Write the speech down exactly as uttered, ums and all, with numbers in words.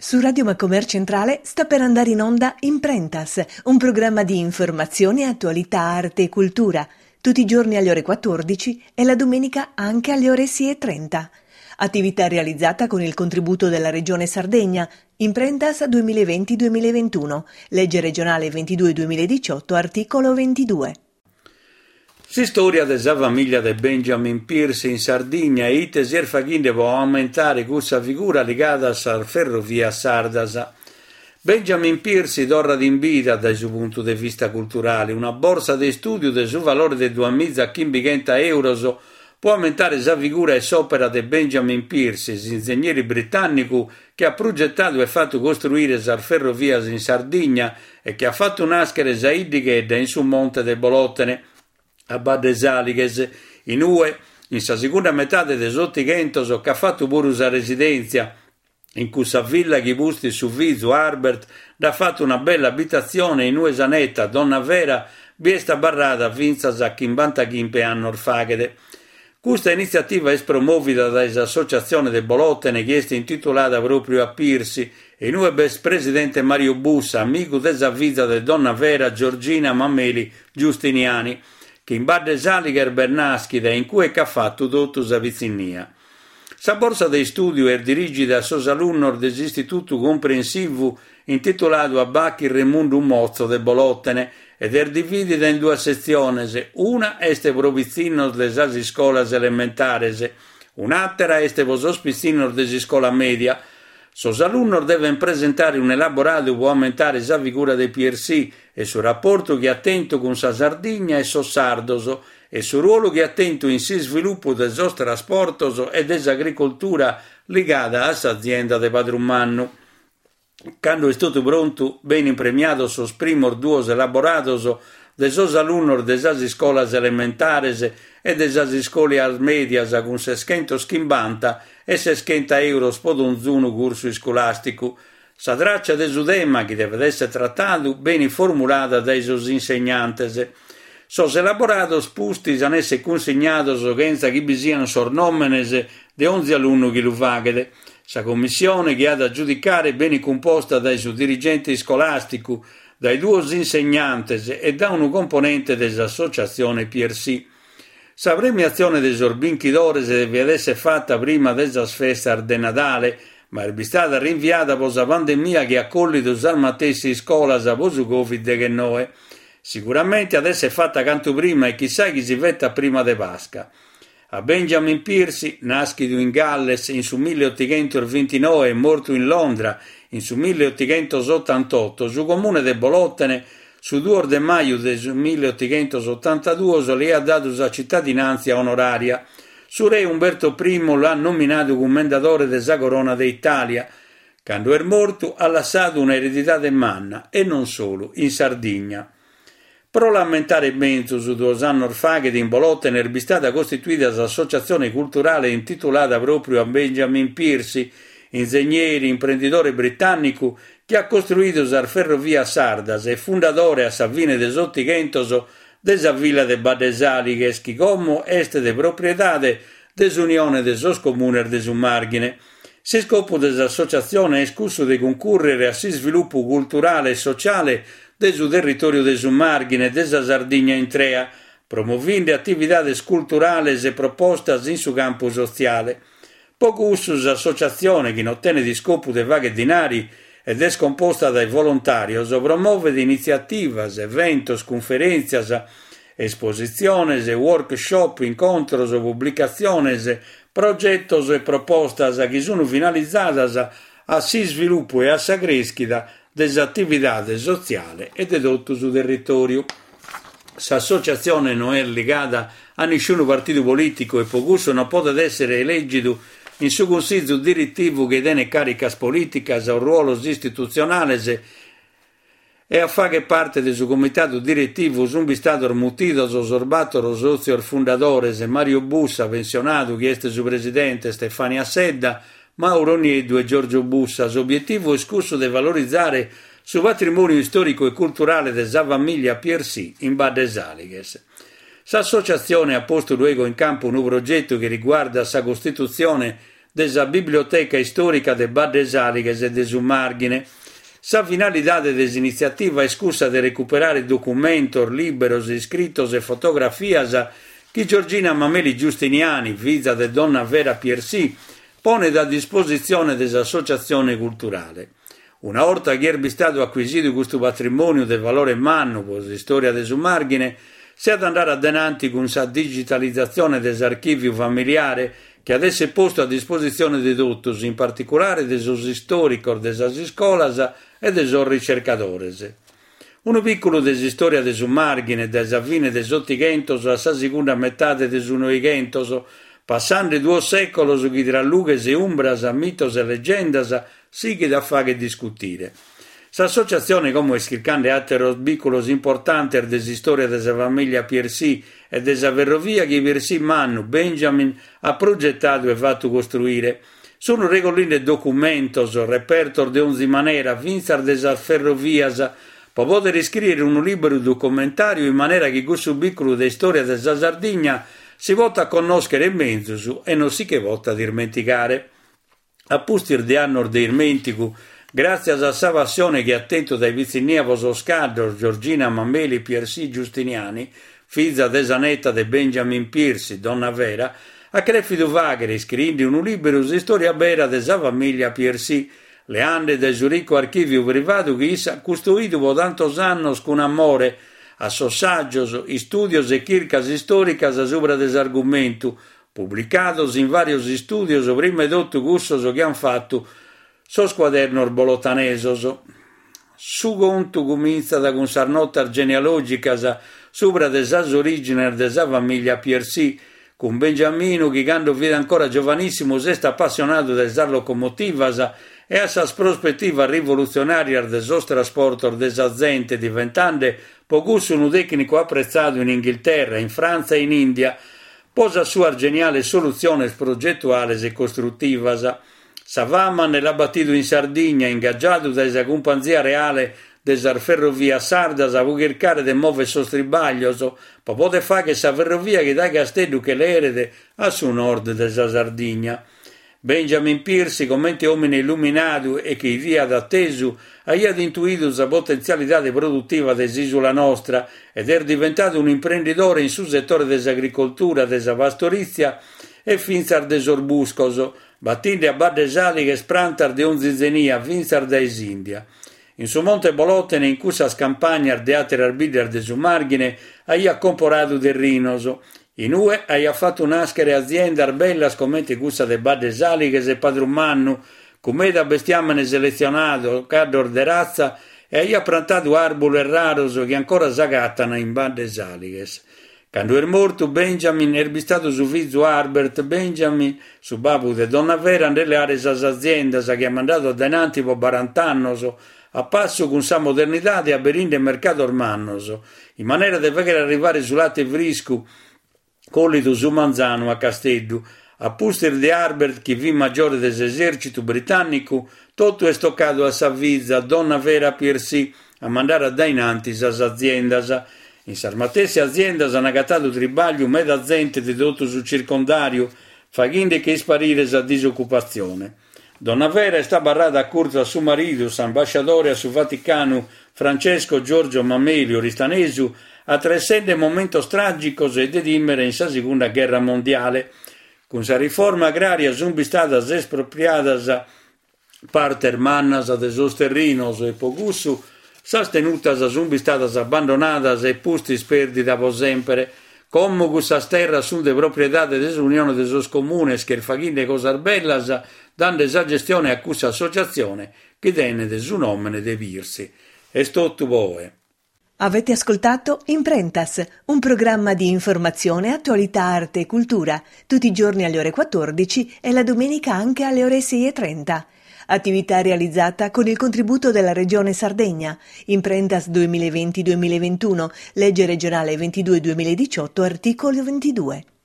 Su Radio Macomer Centrale sta per andare in onda Imprentas, un programma di informazione, attualità, arte e cultura, tutti i giorni alle ore quattordici e la domenica anche alle ore sei e trenta. Attività realizzata con il contributo della Regione Sardegna, Imprentas duemilaventi duemilaventuno, legge regionale ventidue duemiladiciotto, articolo ventidue. Si storia della famiglia di Benjamin Pierce in Sardegna e ite si erfaghinde può aumentare questa figura legata alla ferrovia sardasa. Benjamin Pierce torna d'invita dal suo punto di vista culturale. Una borsa di studio del suo valore di duemilacinquecento euro può aumentare la figura e l'opera di Benjamin Pierce, ingegnere britannico che ha progettato e fatto costruire la ferrovia in Sardegna e che ha fatto nascere la Iddighedda in su monte dei Bolottene a Bade Salighes, in U E, in sa seconda metà dell'Ottocento, che ha fatto pure una residenza in cui sa villa che busti su Viso Arbert, ha fatto una bella abitazione in Ue Sanetta, donna vera, biesta barrata finza a cinquantacinque anni orfaghede. Questa iniziativa è promuovita dall'associazione de Bolottene che è intitolata proprio a Pierce e in Ue best presidente Mario Bussa, amico della vita de donna vera Giorgina Mameli Giustiniani, che in Bade Saligher Bernaschide in cui ha fatto tutto sa vicinnia. Sa borsa di studio è dirigita a sos alunni dell'istituto comprensivo intitolato a Bacchi Remundum Mozzo de Bolottene ed è dividita in due sezioni. Una est provizzinos de sas scolas elementares, un'altra est vos ospicinos de scola media. Sos alunni devono presentare un elaborato per aumentare la figura di Pierce e sul rapporto che attento con sa Sardegna e sos sardoso e sul ruolo che attento in si sviluppo del sos trasportos e dell'agricoltura legata a sa azienda de Padrummannu. Quando è stato pronto, ben premiato sos primos duos elaboratos de sos alunni de sas scolas elementares e de sas scolas medias con sescentocinquanta e sessanta euro per un corso scolastico. Sa traccia de su tema che deve essere trattato ben formulata dai sos insegnantes. Sos elaboratos pusti han essere consegnatos senza che vi siano sornomenes de onze alunni che lo faghe. Sa commissione che ha da giudicare ben composta dai suoi dirigenti scolastici, dai due insegnantes e da un componente dell'associazione Pierce. Sa premiazione dei sorbinchidores deve essere fatta prima della festa de Natale, ma è stata rinviata per la pandemia che ha collido al matessi scola a posu Covid che noi. Sicuramente adesso è fatta canto prima e chissà chi si vetta prima de Pasca. A Benjamin Pierce, nascido in Galles in su milleottocentoventinove e morto in Londra in su milleottocentottantotto, su comune de Bolottene, su due de maggio del milleottocentottantadue le ha dato la cittadinanza onoraria. Su re Umberto I l'ha nominato commendatore della corona d'Italia. Quando è morto ha lasciato un'eredità de manna e non solo, in Sardegna. Pro lamentare benzo su due anni orfaghe in Bolottene è stata costituita l'associazione culturale intitolata proprio a Benjamin Pierce, ingegnere, imprenditore britannico che ha costruito la ferrovia sardas e fondatore a Savine des Ottigentos della villa de Bade Salighes che come est de proprietade desunione de sos comuner de su margine. Se scopo dell'associazione è scusso di concorrere a si sviluppo culturale e sociale del suo territorio de su margine della Sardegna intrea, promuovendo attività culturali e proposte in su campo sociale. Poco uso l'associazione che non ottiene di scopo de vaghe dinari ed è scomposta dai volontari, promuove di iniziative, eventi, conferenze, esposizioni, workshop, incontri, pubblicazioni, progetti e proposte che sono finalizzate a si sviluppo e a sa crescita delle attività sociali e di tutto sul territorio. L'associazione non è legata a nessun partito politico e poco non può essere elegito in suo consiglio direttivo che tiene carica politica o ruolo istituzionale e a fare parte del suo comitato direttivo sono stati mutito sorbato sozio fondatore Mario Bussa pensionato che è suo presidente Stefania Sedda, Mauro Niedu e Giorgio Bussa. L'obiettivo è scusso di valorizzare su patrimonio storico e culturale della famiglia Pierce in Bade Salighes. L'associazione ha posto luogo in campo un progetto che riguarda la costituzione della Biblioteca Storica de Badde Salighes e de su Marghine. Sa finalidade dell'iniziativa è scusa di recuperare documentos, liberos, iscritos e fotografias che Giorgina Mameli Giustiniani, figlia de Donna Vera Piersì, pone a disposizione dell'associazione culturale. Una volta che è stato acquisito questo patrimonio del valore manno per la storia de su Marghine, si è ad andare avanti con la digitalizzazione dell'archivio familiare che adesso è posto a disposizione di tutti, in particolare dei storici delle scuole e dei ricercatori. Un piccolo della storia de su Marghine, dalla fine degli ottocento alla seconda metà del novecento, passando due secoli che tra lughes e umbras, mitos e leggendas, si che da fare discutire. L'associazione, come scrivendo altri piccoli importanti della storia della famiglia Piersì e della ferrovia che Piersì Mannu Benjamin ha progettato e fatto costruire, sono regoline documentos, repertor di ogni maniera, vinsar della ferrovias, per poter scrivere un libro documentario in maniera che questo piccolo della storia della Sardegna si vota a conoscere in mezzo e non si che vota a dimenticare. A pustir di anno di dimentico, grazie alla sua passione che ha attento dai vicini Oscardo, Giorgina Mameli Piersì Giustiniani, figlia desanetta di Benjamin Piersì, Donna Vera, ha creato vaghere scrivendo un libro di storia vera della famiglia Piersì, le ande del suo ricco archivio privato che ha costruito per tantos anni con amore, a sossaggios, studios e chircas storicas sopra desargumento, pubblicados in varios studios, prima di tutto gussos che hanno fatto so squadernos bolotanesos. Su conto comincia da con sarnotas genealogicas sopra desas origines desa famiglia Piersì, con Bengiamino che quando vede ancora giovanissimo si sta appassionato delle locomotivas e a sa prospettiva rivoluzionaria del suo trasporto desa gente diventando pocusso un tecnico apprezzato in Inghilterra, in Francia e in India, posa sua geniale soluzione progettuale e costruttivas. Savaman l'ha battuto in Sardegna, ingaggiato dalla compagnia reale della ferrovia sardas a cercare di muovere il suo stribaglio, per poter fare che sa ferrovia che dà castello che l'erede a su nord della Sardegna. Benjamin Piersì, commenti uomini illuminato e che via d'atteso, ha intuito la potenzialità produttiva dell'isola nostra ed è diventato un imprenditore in sul settore dell'agricoltura, della pastorizia e finzar desorbuscoso, battendo a Badde Salighes sprantar de onzizenia, vinzar da India. In su Monte Bolotene, in cui sa scampagna de altre arbidar de su Marghine, ha comporato del rinoso. In U E ha fatto nascere aziende arbellas come questa de Badde Salighes e Padron Mannu, come da bestiamene selezionato, cador de razza, e ha plantato arbole raros che ancora s'agattano in Badde Salighes. Quando è morto Benjamin, è stato su figlio Albert Benjamin, su babbo de Donna Vera, nelle aree sas aziendas che ha mandato adenanti per quarant'annos, a passo con sa modernità e a berinde mercato ormannos, in maniera di far arrivare sul latte frisco, collito su Manzano a Castello, a pustir di Albert, che vi maggiore dell'esercito britannico, tutto è stoccato a sa vizza, Donna Vera Piersì, a mandare a dainanti sas aziendas. In sarmatesse aziendas hanno agattato tribaglio meda gente di tutto sul circondario, facendo che sparire sa disoccupazione. Donna Vera è stata barrata a corso a suo marito, ambasciatore a su Vaticano, Francesco Giorgio Mamelio Ristanesu, a trescende momentos tragicos e dedimere in sa seconda guerra mondiale. Con sa riforma agraria sono state espropriadas parter mannas de sos terrinos e pogussu, sas tenutas sono state abbandonadas e posti perdita per sempre. Come queste terre sono di proprietà dell'Unione dei sos comunes che facendo cose bellas, dando esa gestione a questa associazione che tiene del suo nome de Piersì. È tutto voi. Avete ascoltato Imprentas, un programma di informazione, attualità, arte e cultura, tutti i giorni alle ore quattordici e la domenica anche alle ore sei e trenta. Attività realizzata con il contributo della Regione Sardegna. Imprentas duemilaventi duemilaventuno, legge regionale ventidue duemiladiciotto, articolo ventidue.